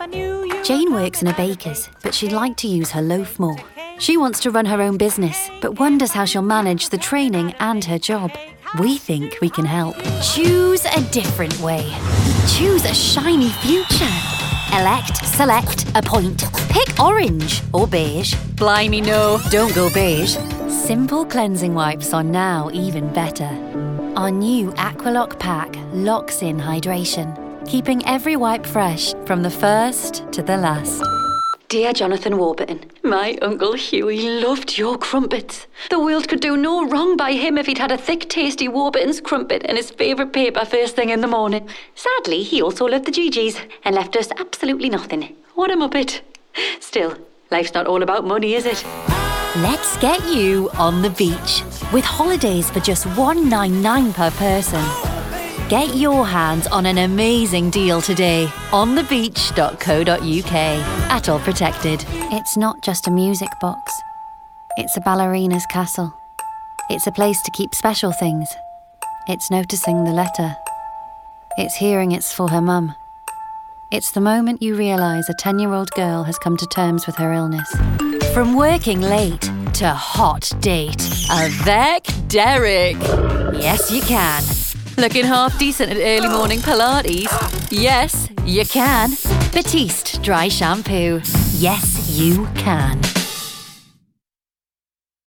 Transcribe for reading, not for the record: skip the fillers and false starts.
Jane works in a baker's, but she'd like to use her loaf more. She wants to run her own business, but wonders how she'll manage the training and her job. We think we can help. Choose a different way. Choose a shiny future. Elect, select, appoint. Pick orange or beige. Blimey, no, don't go beige. Simple cleansing wipes are now even better. Our new Aqualock pack locks in hydration, keeping every wipe fresh from the first to the last. Dear Jonathan Warburton, my Uncle Hughie loved your crumpets. The world could do no wrong by him if he'd had a thick, tasty Warburton's crumpet and his favourite paper first thing in the morning. Sadly, he also loved the GGs and left us absolutely nothing. What a muppet. Still, life's not all about money, is it? Let's get you on the beach with holidays for just $199 per person. Get your hands on an amazing deal today. onthebeach.co.uk. Atoll protected. It's not just a music box. It's a ballerina's castle. It's a place to keep special things. It's noticing the letter. It's hearing it's for her mum. It's the moment you realise a 10-year-old girl has come to terms with her illness. From working late to hot date. Avec Derek. Yes, you can. Looking half decent at early morning Pilates? Yes, you can. Batiste Dry Shampoo. Yes, you can.